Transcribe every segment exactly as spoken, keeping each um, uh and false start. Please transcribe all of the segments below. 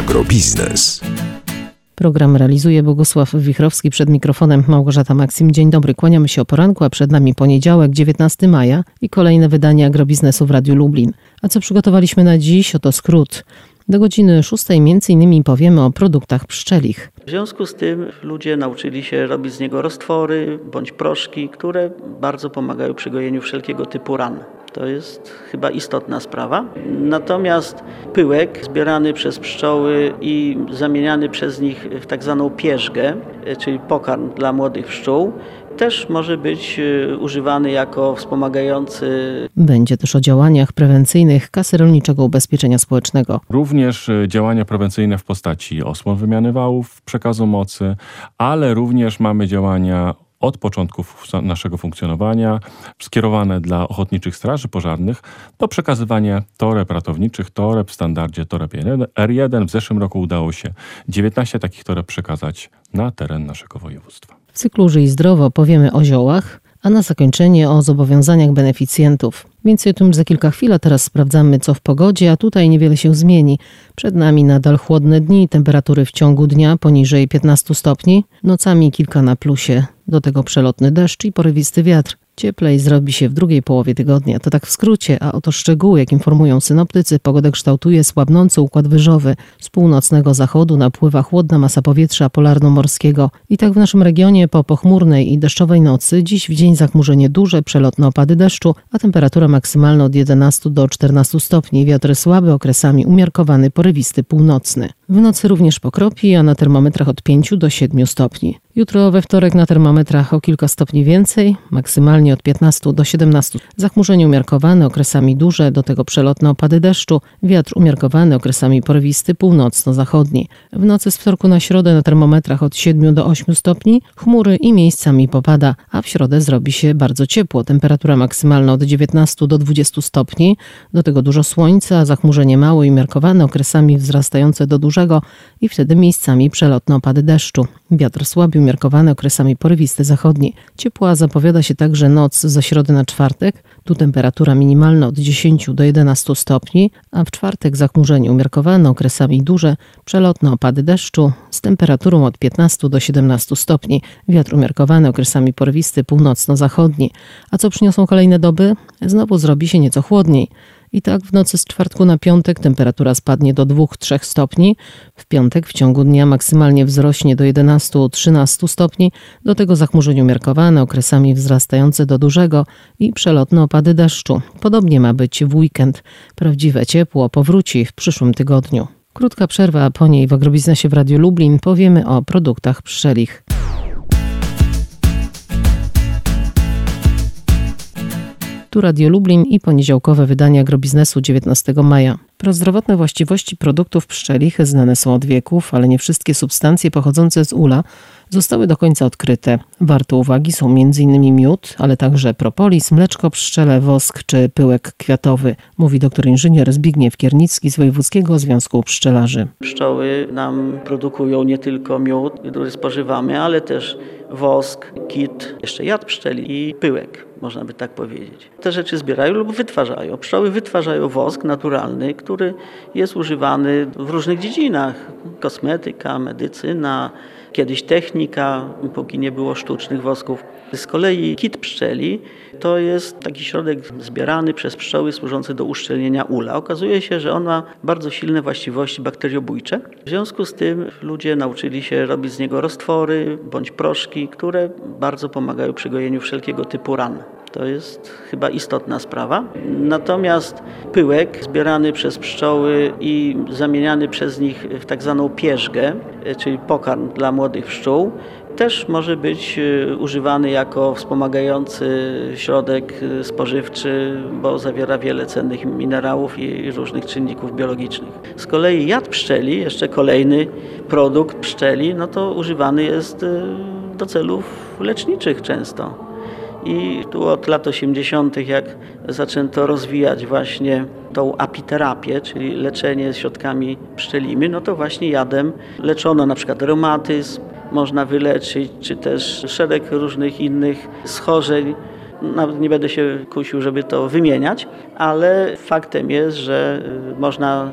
Agrobiznes. Program realizuje Bogusław Wichrowski, przed mikrofonem Małgorzata Maksim. Dzień dobry, kłaniamy się o poranku, a przed nami poniedziałek, dziewiętnastego maja i kolejne wydanie Agrobiznesu w Radiu Lublin. A co przygotowaliśmy na dziś? Oto skrót. Do godziny szóstej między innymi powiemy o produktach pszczelich. W związku z tym ludzie nauczyli się robić z niego roztwory bądź proszki, które bardzo pomagają przy gojeniu wszelkiego typu ran. To jest chyba istotna sprawa. Natomiast pyłek zbierany przez pszczoły i zamieniany przez nich w tak zwaną pierzgę, czyli pokarm dla młodych pszczół, też może być używany jako wspomagający. Będzie też o działaniach prewencyjnych Kasy Rolniczego Ubezpieczenia Społecznego. Również działania prewencyjne w postaci osłon wymiany wałów, przekazu mocy, ale również mamy działania od początków naszego funkcjonowania skierowane dla ochotniczych straży pożarnych do przekazywania toreb ratowniczych, toreb w standardzie toreb R jeden. W zeszłym roku udało się dziewiętnaście takich toreb przekazać na teren naszego województwa. W cyklu Żyj Zdrowo powiemy o ziołach, a na zakończenie o zobowiązaniach beneficjentów. Więcej o tym za kilka chwil, a teraz sprawdzamy, co w pogodzie, a tutaj niewiele się zmieni. Przed nami nadal chłodne dni, temperatury w ciągu dnia poniżej piętnastu stopni, nocami kilka na plusie. Do tego przelotny deszcz i porywisty wiatr. Cieplej zrobi się w drugiej połowie tygodnia. To tak w skrócie, a oto szczegóły, jak informują synoptycy, pogodę kształtuje słabnący układ wyżowy. Z północnego zachodu napływa chłodna masa powietrza polarno-morskiego. I tak w naszym regionie po pochmurnej i deszczowej nocy, dziś w dzień zachmurzenie duże, przelotne opady deszczu, a temperatura maksymalna od jedenastu do czternastu stopni. Wiatr słaby, okresami umiarkowany, porywisty północny. W nocy również pokropi, a na termometrach od pięciu do siedmiu stopni. Jutro we wtorek na termometrach o kilka stopni więcej, maksymalnie od piętnastu do siedemnastu. Zachmurzenie umiarkowane, okresami duże, do tego przelotne opady deszczu, wiatr umiarkowany, okresami porywisty, północno-zachodni. W nocy z wtorku na środę na termometrach od siedmiu do ośmiu stopni, chmury i miejscami popada, a w środę zrobi się bardzo ciepło. Temperatura maksymalna od dziewiętnastu do dwudziestu stopni, do tego dużo słońca, zachmurzenie małe i umiarkowane, okresami wzrastające do dużego i wtedy miejscami przelotne opady deszczu. Wiatr słaby, umiarkowany, okresami porywisty zachodni. Ciepła zapowiada się także noc ze środy na czwartek. Tu temperatura minimalna od dziesięciu do jedenastu stopni, a w czwartek zachmurzenie umiarkowane, okresami duże, przelotne opady deszczu z temperaturą od piętnastu do siedemnastu stopni. Wiatr umiarkowany, okresami porywisty, północno-zachodni. A co przyniosą kolejne doby? Znowu zrobi się nieco chłodniej. I tak w nocy z czwartku na piątek temperatura spadnie do dwóch do trzech stopni. W piątek w ciągu dnia maksymalnie wzrośnie do jedenastu do trzynastu stopni. Do tego zachmurzenie umiarkowane, okresami wzrastające do dużego i przelotne opady deszczu. Podobnie ma być w weekend. Prawdziwe ciepło powróci w przyszłym tygodniu. Krótka przerwa, a po niej w Agrobiznesie w Radiu Lublin powiemy o produktach pszczelich. Tu Radio Lublin i poniedziałkowe wydanie Agrobiznesu dziewiętnastego maja. Prozdrowotne właściwości produktów pszczelich znane są od wieków, ale nie wszystkie substancje pochodzące z ula zostały do końca odkryte. Warte uwagi są między innymi miód, ale także propolis, mleczko pszczele, wosk czy pyłek kwiatowy, mówi doktor inżynier Zbigniew Kiernicki z Wojewódzkiego Związku Pszczelarzy. Pszczoły nam produkują nie tylko miód, który spożywamy, ale też wosk, kit, jeszcze jad pszczeli i pyłek, można by tak powiedzieć. Te rzeczy zbierają lub wytwarzają. Pszczoły wytwarzają wosk naturalny, który jest używany w różnych dziedzinach. Kosmetyka, medycyna, kiedyś technika, póki nie było sztucznych wosków. Z kolei kit pszczeli to jest taki środek zbierany przez pszczoły służący do uszczelnienia ula. Okazuje się, że on ma bardzo silne właściwości bakteriobójcze. W związku z tym ludzie nauczyli się robić z niego roztwory bądź proszki, które bardzo pomagają przy gojeniu wszelkiego typu ran. To jest chyba istotna sprawa. Natomiast pyłek zbierany przez pszczoły i zamieniany przez nich w tak zwaną pierzgę, czyli pokarm dla młodych pszczół, też może być używany jako wspomagający środek spożywczy, bo zawiera wiele cennych minerałów i różnych czynników biologicznych. Z kolei jad pszczeli, jeszcze kolejny produkt pszczeli, no to używany jest do celów leczniczych często. I tu od lat osiemdziesiątych, jak zaczęto rozwijać właśnie tą apiterapię, czyli leczenie środkami pszczelimi, no to właśnie jadem leczono na przykład reumatyzm, można wyleczyć, czy też szereg różnych innych schorzeń. Nawet nie będę się kusił, żeby to wymieniać, ale faktem jest, że można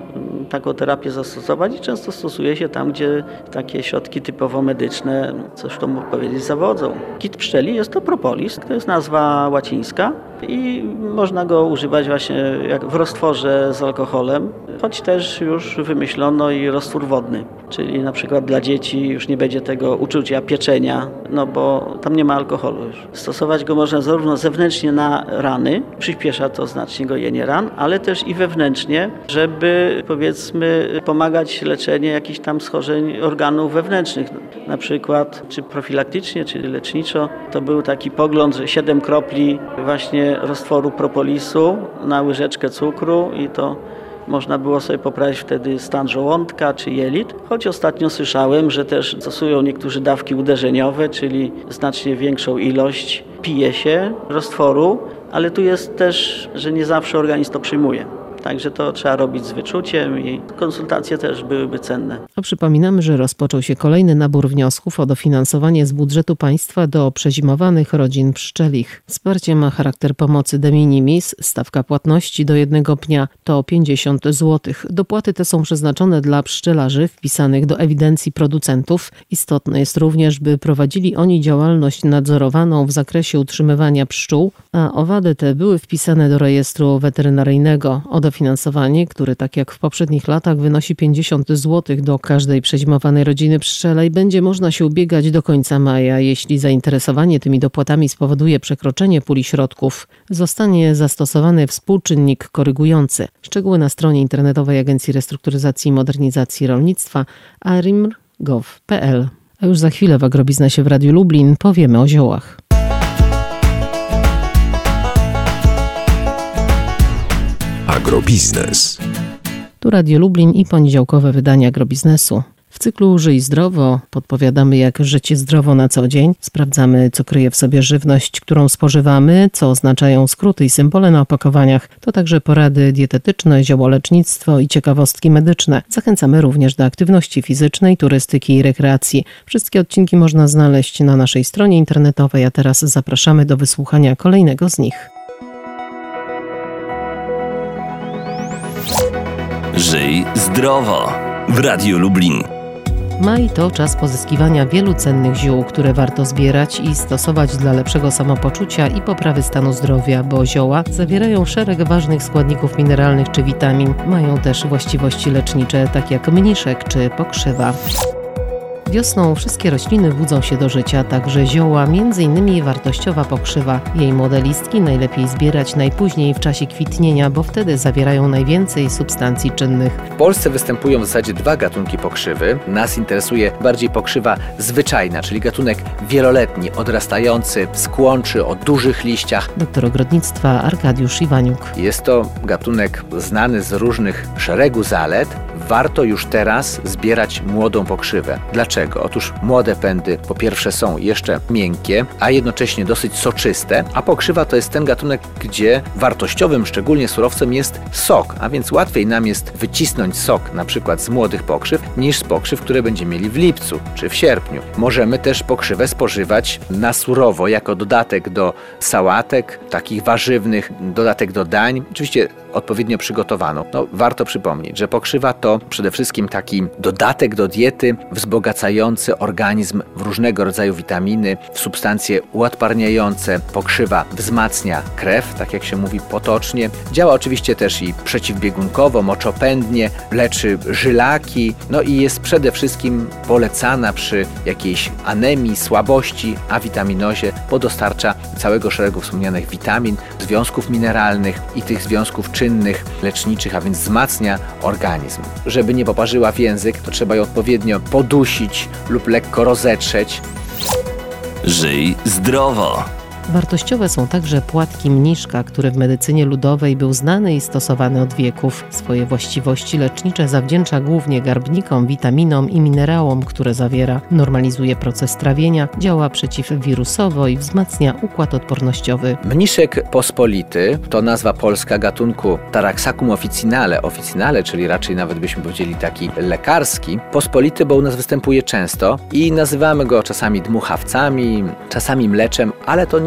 taką terapię zastosować i często stosuje się tam, gdzie takie środki typowo medyczne, coś to mógł powiedzieć, zawodzą. Kit pszczeli jest to propolis, to jest nazwa łacińska i można go używać właśnie jak w roztworze z alkoholem, choć też już wymyślono i roztwór wodny, czyli na przykład dla dzieci już nie będzie tego uczucia pieczenia, no bo tam nie ma alkoholu już. Stosować go można zarówno zewnętrznie na rany, przyspiesza to znacznie gojenie ran, ale też i wewnętrznie, żeby powiedzmy pomagać leczenie jakichś tam schorzeń organów wewnętrznych. Na przykład czy profilaktycznie, czy leczniczo, to był taki pogląd, że siedem kropli właśnie roztworu propolisu na łyżeczkę cukru i to można było sobie poprawić wtedy stan żołądka czy jelit, choć ostatnio słyszałem, że też stosują niektórzy dawki uderzeniowe, czyli znacznie większą ilość pije się roztworu, ale tu jest też, że nie zawsze organizm to przyjmuje. Także to trzeba robić z wyczuciem i konsultacje też byłyby cenne. A przypominamy, że rozpoczął się kolejny nabór wniosków o dofinansowanie z budżetu państwa do przezimowanych rodzin pszczelich. Wsparcie ma charakter pomocy de minimis. Stawka płatności do jednego pnia to pięćdziesiąt złotych. Dopłaty te są przeznaczone dla pszczelarzy wpisanych do ewidencji producentów. Istotne jest również, by prowadzili oni działalność nadzorowaną w zakresie utrzymywania pszczół, a owady te były wpisane do rejestru weterynaryjnego. O dofinansowanie, które tak jak w poprzednich latach wynosi pięćdziesiąt złotych do każdej przezimowanej rodziny pszczelej, będzie można się ubiegać do końca maja. Jeśli zainteresowanie tymi dopłatami spowoduje przekroczenie puli środków, zostanie zastosowany współczynnik korygujący. Szczegóły na stronie internetowej Agencji Restrukturyzacji i Modernizacji Rolnictwa a r i m kropka gov kropka p l. A już za chwilę w Agrobiznesie w Radiu Lublin powiemy o ziołach. Agrobiznes. Tu Radio Lublin i poniedziałkowe wydanie Agrobiznesu. W cyklu Żyj zdrowo podpowiadamy, jak żyć zdrowo na co dzień. Sprawdzamy, co kryje w sobie żywność, którą spożywamy, co oznaczają skróty i symbole na opakowaniach. To także porady dietetyczne, ziołolecznictwo i ciekawostki medyczne. Zachęcamy również do aktywności fizycznej, turystyki i rekreacji. Wszystkie odcinki można znaleźć na naszej stronie internetowej, a teraz zapraszamy do wysłuchania kolejnego z nich. Żyj zdrowo w Radiu Lublin. Maj to czas pozyskiwania wielu cennych ziół, które warto zbierać i stosować dla lepszego samopoczucia i poprawy stanu zdrowia, bo zioła zawierają szereg ważnych składników mineralnych czy witamin. Mają też właściwości lecznicze, tak jak mniszek czy pokrzywa. Wiosną wszystkie rośliny budzą się do życia, także zioła, między innymi wartościowa pokrzywa. Jej młode listki najlepiej zbierać najpóźniej w czasie kwitnienia, bo wtedy zawierają najwięcej substancji czynnych. W Polsce występują w zasadzie dwa gatunki pokrzywy. Nas interesuje bardziej pokrzywa zwyczajna, czyli gatunek wieloletni, odrastający z kłączy o dużych liściach. Doktor ogrodnictwa Arkadiusz Iwaniuk. Jest to gatunek znany z różnych szeregu zalet. Warto już teraz zbierać młodą pokrzywę. Dlaczego? Otóż młode pędy po pierwsze są jeszcze miękkie, a jednocześnie dosyć soczyste, a pokrzywa to jest ten gatunek, gdzie wartościowym, szczególnie surowcem jest sok, a więc łatwiej nam jest wycisnąć sok na przykład z młodych pokrzyw niż z pokrzyw, które będziemy mieli w lipcu czy w sierpniu. Możemy też pokrzywę spożywać na surowo jako dodatek do sałatek, takich warzywnych, dodatek do dań, oczywiście odpowiednio przygotowaną. No, warto przypomnieć, że pokrzywa to przede wszystkim taki dodatek do diety wzbogacający organizm w różnego rodzaju witaminy, w substancje uodparniające. Pokrzywa wzmacnia krew, tak jak się mówi potocznie. Działa oczywiście też i przeciwbiegunkowo, moczopędnie, leczy żylaki, no i jest przede wszystkim polecana przy jakiejś anemii, słabości, awitaminozie, bo dostarcza całego szeregu wspomnianych witamin, związków mineralnych i tych związków czynnych, leczniczych, a więc wzmacnia organizm. Żeby nie poparzyła w język, to trzeba ją odpowiednio podusić lub lekko rozetrzeć. Żyj zdrowo. Wartościowe są także płatki mniszka, który w medycynie ludowej był znany i stosowany od wieków. Swoje właściwości lecznicze zawdzięcza głównie garbnikom, witaminom i minerałom, które zawiera. Normalizuje proces trawienia, działa przeciwwirusowo i wzmacnia układ odpornościowy. Mniszek pospolity to nazwa polska gatunku Taraxacum officinale. Officinale, czyli raczej nawet byśmy powiedzieli taki lekarski. Pospolity, bo u nas występuje często i nazywamy go czasami dmuchawcami, czasami mleczem, ale to nie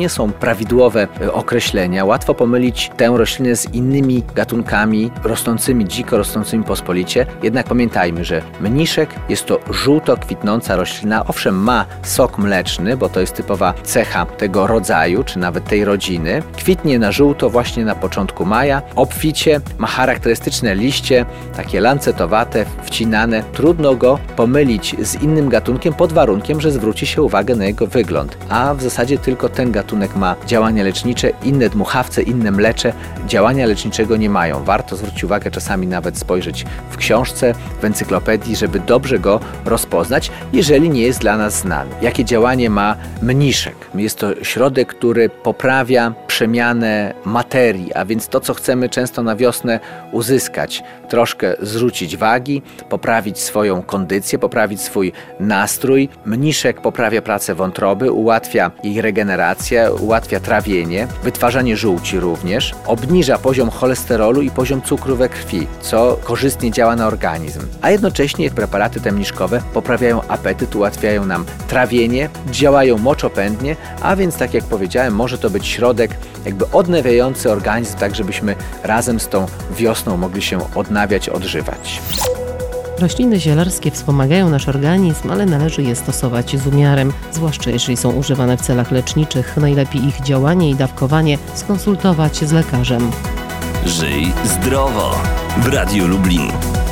nie są prawidłowe określenia. Łatwo pomylić tę roślinę z innymi gatunkami rosnącymi dziko, rosnącymi pospolicie. Jednak pamiętajmy, że mniszek jest to żółto kwitnąca roślina. Owszem, ma sok mleczny, bo to jest typowa cecha tego rodzaju, czy nawet tej rodziny. Kwitnie na żółto właśnie na początku maja. Obficie, ma charakterystyczne liście, takie lancetowate, wcinane. Trudno go pomylić z innym gatunkiem pod warunkiem, że zwróci się uwagę na jego wygląd. A w zasadzie tylko ten gatunek ma działania lecznicze, inne dmuchawce, inne mlecze działania leczniczego nie mają. Warto zwrócić uwagę, czasami nawet spojrzeć w książce, w encyklopedii, żeby dobrze go rozpoznać, jeżeli nie jest dla nas znany. Jakie działanie ma mniszek? Jest to środek, który poprawia przemianę materii, a więc to, co chcemy często na wiosnę uzyskać. Troszkę zrzucić wagi, poprawić swoją kondycję, poprawić swój nastrój. Mniszek poprawia pracę wątroby, ułatwia jej regenerację, ułatwia trawienie, wytwarzanie żółci również, obniża poziom cholesterolu i poziom cukru we krwi, co korzystnie działa na organizm. A jednocześnie preparaty te mniszkowe poprawiają apetyt, ułatwiają nam trawienie, działają moczopędnie, a więc tak jak powiedziałem, może to być środek jakby odnawiający organizm, tak żebyśmy razem z tą wiosną mogli się odnawiać, odżywać. Rośliny zielarskie wspomagają nasz organizm, ale należy je stosować z umiarem, zwłaszcza jeżeli są używane w celach leczniczych. Najlepiej ich działanie i dawkowanie skonsultować z lekarzem. Żyj zdrowo w Radiu Lublin.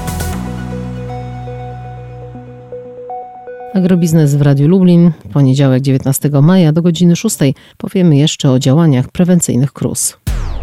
Agrobiznes w Radiu Lublin, poniedziałek dziewiętnastego maja do godziny szóstej. Powiemy jeszcze o działaniach prewencyjnych K R U S.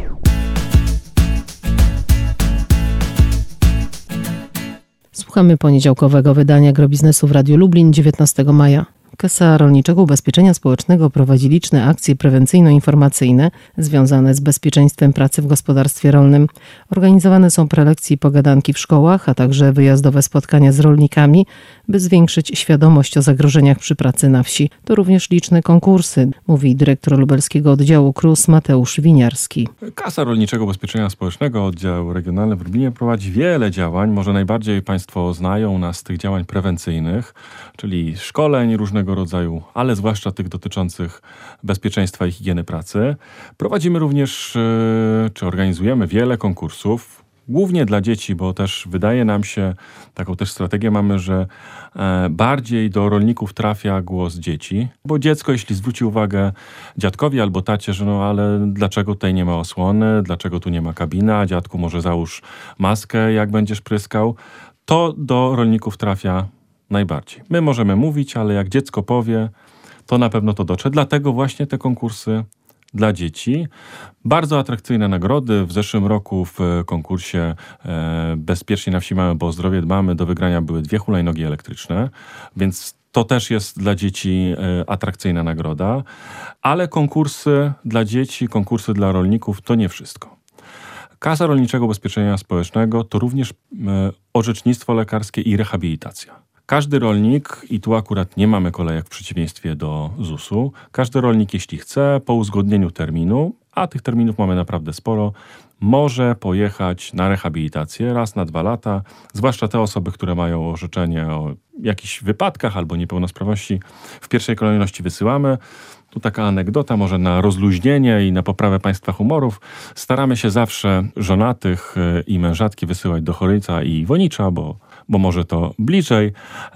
Słuchamy poniedziałkowego wydania Agrobiznesu w Radiu Lublin dziewiętnastego maja. Kasa Rolniczego Ubezpieczenia Społecznego prowadzi liczne akcje prewencyjno-informacyjne związane z bezpieczeństwem pracy w gospodarstwie rolnym. Organizowane są prelekcje i pogadanki w szkołach, a także wyjazdowe spotkania z rolnikami, by zwiększyć świadomość o zagrożeniach przy pracy na wsi. To również liczne konkursy, mówi dyrektor lubelskiego oddziału K R U S Mateusz Winiarski. Kasa Rolniczego Ubezpieczenia Społecznego, oddział regionalny w Lublinie, prowadzi wiele działań. Może najbardziej Państwo znają nas z tych działań prewencyjnych, czyli szkoleń różnego rodzaju, ale zwłaszcza tych dotyczących bezpieczeństwa i higieny pracy. Prowadzimy również, czy organizujemy wiele konkursów, głównie dla dzieci, bo też wydaje nam się, taką też strategię mamy, że bardziej do rolników trafia głos dzieci, bo dziecko, jeśli zwróci uwagę dziadkowi albo tacie, że no ale dlaczego tutaj nie ma osłony, dlaczego tu nie ma kabiny, a dziadku może załóż maskę, jak będziesz pryskał, to do rolników trafia najbardziej. My możemy mówić, ale jak dziecko powie, to na pewno to dotrze. Dlatego właśnie te konkursy dla dzieci. Bardzo atrakcyjne nagrody. W zeszłym roku w konkursie e, Bezpiecznie na wsi mamy, bo o zdrowie dbamy, do wygrania były dwie hulajnogi elektryczne, więc to też jest dla dzieci e, atrakcyjna nagroda. Ale konkursy dla dzieci, konkursy dla rolników to nie wszystko. Kasa Rolniczego Ubezpieczenia Społecznego to również e, orzecznictwo lekarskie i rehabilitacja. Każdy rolnik, i tu akurat nie mamy kolejek w przeciwieństwie do zusu, każdy rolnik, jeśli chce, po uzgodnieniu terminu, a tych terminów mamy naprawdę sporo, może pojechać na rehabilitację raz na dwa lata, zwłaszcza te osoby, które mają orzeczenie o jakichś wypadkach albo niepełnosprawności, w pierwszej kolejności wysyłamy. Tu taka anegdota, może na rozluźnienie i na poprawę Państwa humorów. Staramy się zawsze żonatych i mężatki wysyłać do Choryca i Wonicza, bo, bo może to bliżej,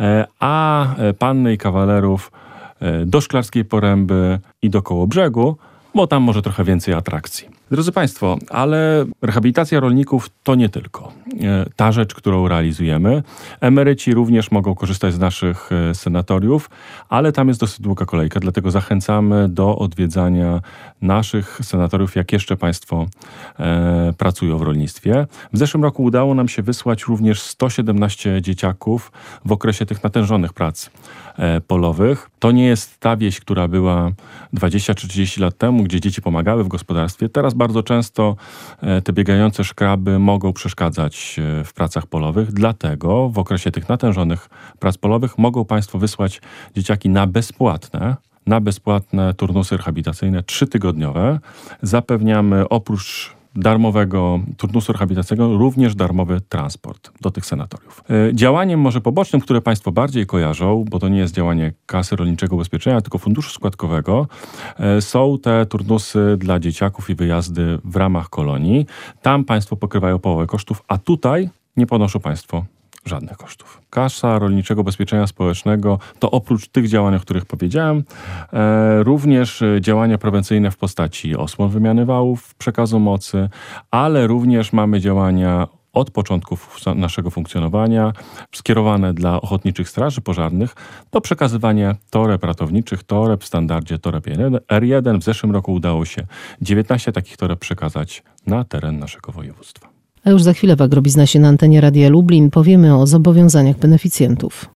a panny i kawalerów do Szklarskiej Poręby i do Kołobrzegu, bo tam może trochę więcej atrakcji. Drodzy Państwo, ale rehabilitacja rolników to nie tylko ta rzecz, którą realizujemy. Emeryci również mogą korzystać z naszych sanatoriów, ale tam jest dosyć długa kolejka, dlatego zachęcamy do odwiedzania naszych sanatoriów, jak jeszcze Państwo e, pracują w rolnictwie. W zeszłym roku udało nam się wysłać również sto siedemnaście dzieciaków w okresie tych natężonych prac e, polowych. To nie jest ta wieś, która była dwadzieścia czy trzydzieści lat temu, gdzie dzieci pomagały w gospodarstwie. Teraz bardzo często te biegające szkraby mogą przeszkadzać w pracach polowych, dlatego w okresie tych natężonych prac polowych mogą Państwo wysłać dzieciaki na bezpłatne, na bezpłatne turnusy rehabilitacyjne trzytygodniowe. Zapewniamy oprócz darmowego turnusu rehabilitacyjnego również darmowy transport do tych sanatoriów. Działaniem może pobocznym, które Państwo bardziej kojarzą, bo to nie jest działanie Kasy Rolniczego Ubezpieczenia, tylko Funduszu Składkowego, są te turnusy dla dzieciaków i wyjazdy w ramach kolonii. Tam Państwo pokrywają połowę kosztów, a tutaj nie ponoszą Państwo żadnych kosztów. Kasa Rolniczego Ubezpieczenia Społecznego to oprócz tych działań, o których powiedziałem, e, również działania prewencyjne w postaci osłon wymiany wałów, przekazu mocy, ale również mamy działania od początków naszego funkcjonowania skierowane dla ochotniczych straży pożarnych do przekazywania toreb ratowniczych, toreb w standardzie toreb R jeden. W zeszłym roku udało się dziewiętnaście takich toreb przekazać na teren naszego województwa. A już za chwilę w Agrobiznesie na antenie Radia Lublin powiemy o zobowiązaniach beneficjentów.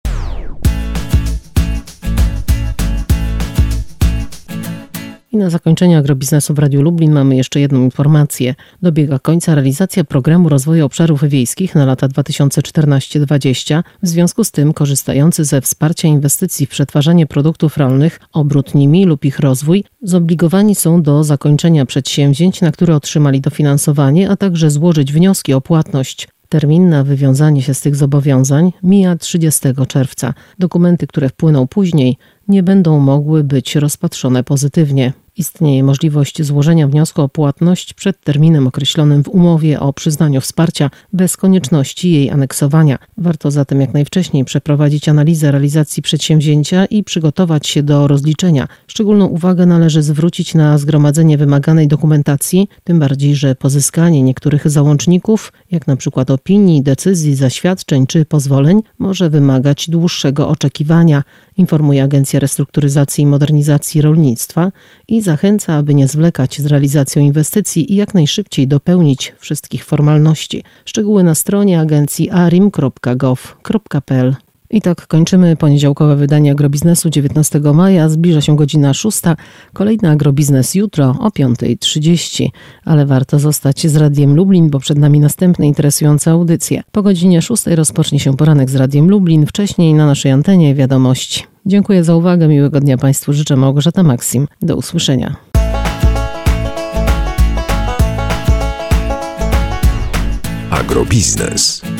I na zakończenie Agrobiznesu w Radiu Lublin mamy jeszcze jedną informację. Dobiega końca realizacja programu rozwoju obszarów wiejskich na lata dwa tysiące czternaście do dwudziestego. W związku z tym korzystający ze wsparcia inwestycji w przetwarzanie produktów rolnych, obrót nimi lub ich rozwój zobligowani są do zakończenia przedsięwzięć, na które otrzymali dofinansowanie, a także złożyć wnioski o płatność. Termin na wywiązanie się z tych zobowiązań mija trzydziestego czerwca. Dokumenty, które wpłyną później, nie będą mogły być rozpatrzone pozytywnie. Istnieje możliwość złożenia wniosku o płatność przed terminem określonym w umowie o przyznaniu wsparcia bez konieczności jej aneksowania. Warto zatem jak najwcześniej przeprowadzić analizę realizacji przedsięwzięcia i przygotować się do rozliczenia. Szczególną uwagę należy zwrócić na zgromadzenie wymaganej dokumentacji, tym bardziej, że pozyskanie niektórych załączników, jak na przykład opinii, decyzji, zaświadczeń czy pozwoleń, może wymagać dłuższego oczekiwania, informuje Agencja Restrukturyzacji i Modernizacji Rolnictwa i zachęca, aby nie zwlekać z realizacją inwestycji i jak najszybciej dopełnić wszystkich formalności. Szczegóły na stronie agencji arim kropka gov kropka p l. I tak kończymy poniedziałkowe wydanie Agrobiznesu dziewiętnastego maja. Zbliża się godzina szósta. Kolejny Agrobiznes jutro o piąta trzydzieści. Ale warto zostać z Radiem Lublin, bo przed nami następne interesujące audycje. Po godzinie szóstej rozpocznie się poranek z Radiem Lublin. Wcześniej na naszej antenie wiadomości. Dziękuję za uwagę. Miłego dnia Państwu życzę. Małgorzata Maksim. Do usłyszenia. Agrobiznes.